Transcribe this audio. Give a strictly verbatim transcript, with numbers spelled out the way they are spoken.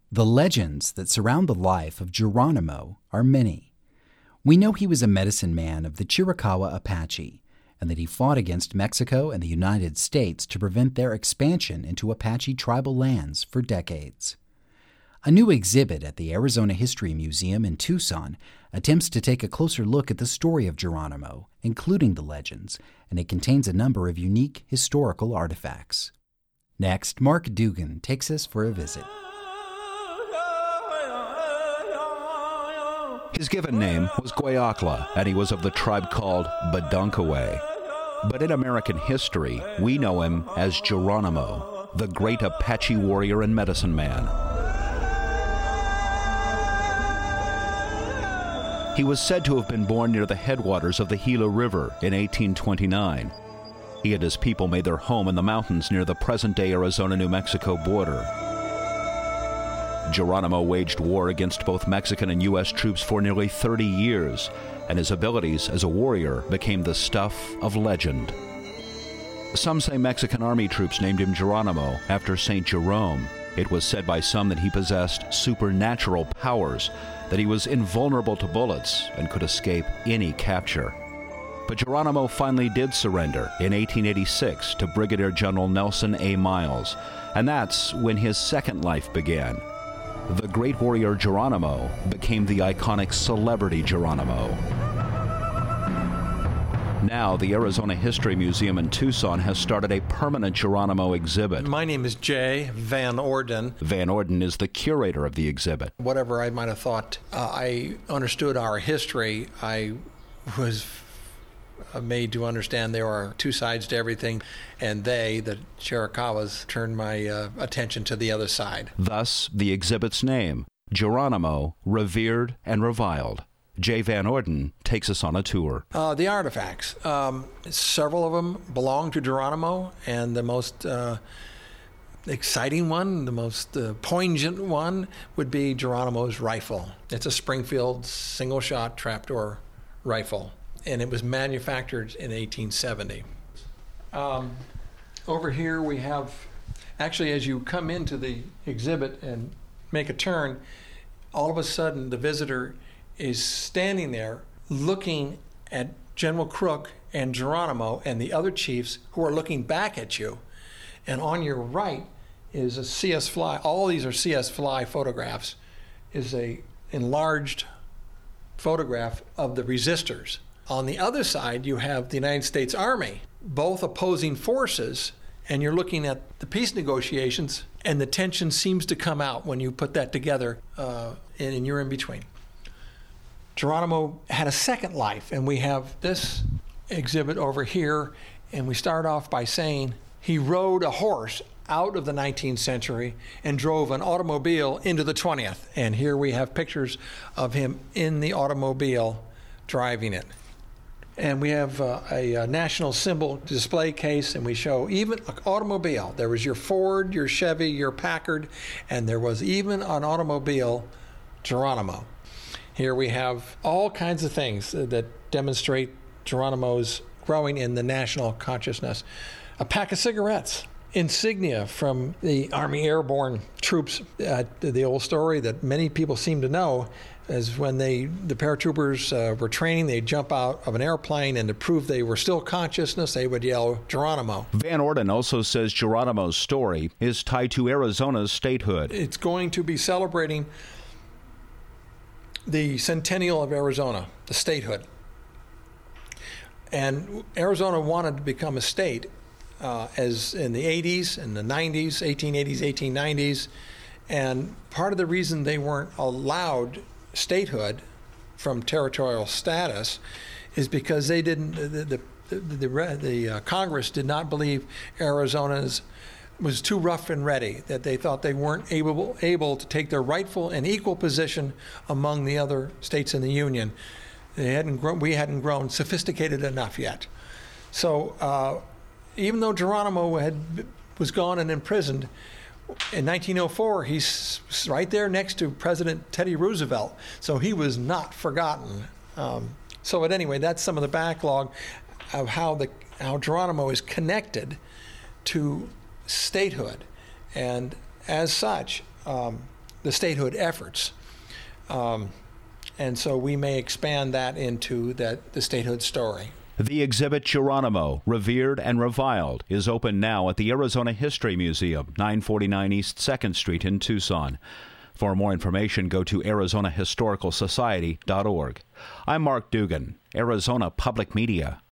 The legends that surround the life of Geronimo are many. We know he was a medicine man of the Chiricahua Apache, and that he fought against Mexico and the United States to prevent their expansion into Apache tribal lands for decades. A new exhibit at the Arizona History Museum in Tucson attempts to take a closer look at the story of Geronimo, including the legends, and it contains a number of unique historical artifacts. Next, Mark Dugan takes us for a visit. His given name was Guayacla, and he was of the tribe called Badunkaway. But in American history, we know him as Geronimo, the great Apache warrior and medicine man. He was said to have been born near the headwaters of the Gila River in eighteen twenty-nine. He and his people made their home in the mountains near the present-day Arizona-New Mexico border. Geronimo waged war against both Mexican and U S troops for nearly thirty years, and his abilities as a warrior became the stuff of legend. Some say Mexican army troops named him Geronimo after Saint Jerome. It was said by some that he possessed supernatural powers, that he was invulnerable to bullets and could escape any capture. But Geronimo finally did surrender in eighteen eighty-six to Brigadier General Nelson A. Miles, and that's when his second life began. The great warrior Geronimo became the iconic celebrity Geronimo. Now, the Arizona History Museum in Tucson has started a permanent Geronimo exhibit. My name is Jay Van Orden. Van Orden is the curator of the exhibit. Whatever I might have thought uh, I understood our history, I was made to understand there are two sides to everything, and they, the Chiricahuas, turned my uh, attention to the other side. Thus, the exhibit's name, Geronimo, Revered and Reviled. Jay Van Orden takes us on a tour. Uh, the artifacts. Um, several of them belong to Geronimo, and the most uh, exciting one, the most uh, poignant one, would be Geronimo's rifle. It's a Springfield single-shot trapdoor rifle, and it was manufactured in eighteen seventy. Um, over here we have, actually as you come into the exhibit and make a turn, all of a sudden the visitor is standing there looking at General Crook and Geronimo and the other chiefs who are looking back at you. And on your right is a C S Fly, all these are C S Fly photographs, is a enlarged photograph of the resistors. On the other side, you have the United States Army, both opposing forces, and you're looking at the peace negotiations, and the tension seems to come out when you put that together, uh, and, and you're in between. Geronimo had a second life, and we have this exhibit over here, and we start off by saying he rode a horse out of the nineteenth century and drove an automobile into the twentieth. And here we have pictures of him in the automobile driving it. And we have uh, a, a national symbol display case, and we show even an automobile. There was your Ford, your Chevy, your Packard, and there was even an automobile Geronimo. Here we have all kinds of things that demonstrate Geronimo's growing in the national consciousness. A pack of cigarettes, insignia from the Army Airborne troops. Uh, the old story that many people seem to know is when they, the paratroopers uh, were training, they'd jump out of an airplane, and to prove they were still consciousness, they would yell, Geronimo. Van Orden also says Geronimo's story is tied to Arizona's statehood. It's going to be celebrating the centennial of Arizona, the statehood. And Arizona wanted to become a state uh, as in the eighties and the nineties, eighteen eighties, eighteen nineties. And part of the reason they weren't allowed statehood from territorial status is because they didn't, the, the, the, the, the uh, Congress did not believe Arizona's was too rough and ready, that they thought they weren't able able to take their rightful and equal position among the other states in the Union. They hadn't grown, we hadn't grown sophisticated enough yet. So uh, even though Geronimo had was gone and imprisoned, in nineteen oh four, he's right there next to President Teddy Roosevelt, so he was not forgotten. Um, so, but anyway, that's some of the backlog of how the how Geronimo is connected to statehood, and as such, um, the statehood efforts. Um, and so we may expand that into that the statehood story. The exhibit Geronimo, Revered and Reviled is open now at the Arizona History Museum, nine forty-nine East second Street in Tucson. For more information, go to Arizona Historical Society dot org. I'm Mark Dugan, Arizona Public Media.